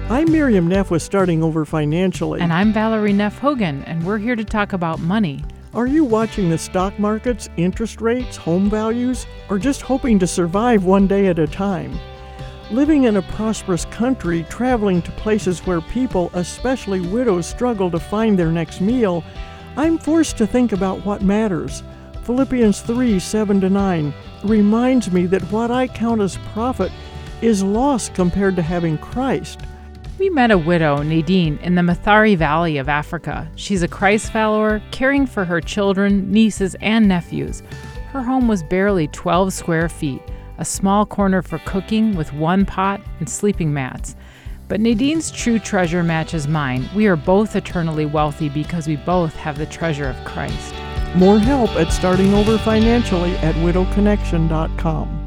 I'm Miriam Neff with Starting Over Financially. And I'm Valerie Neff Hogan, and we're here to talk about money. Are you watching the stock markets, interest rates, home values, or just hoping to survive one day at a time? Living in a prosperous country, traveling to places where people, especially widows, struggle to find their next meal, I'm forced to think about what matters. Philippians 3:7-9 reminds me that what I count as profit is loss compared to having Christ. We met a widow, Nadine, in the Mathari Valley of Africa. She's a Christ follower, caring for her children, nieces, and nephews. Her home was barely 12 square feet, a small corner for cooking with one pot and sleeping mats. But Nadine's true treasure matches mine. We are both eternally wealthy because we both have the treasure of Christ. More help at Starting Over Financially at widowconnection.com.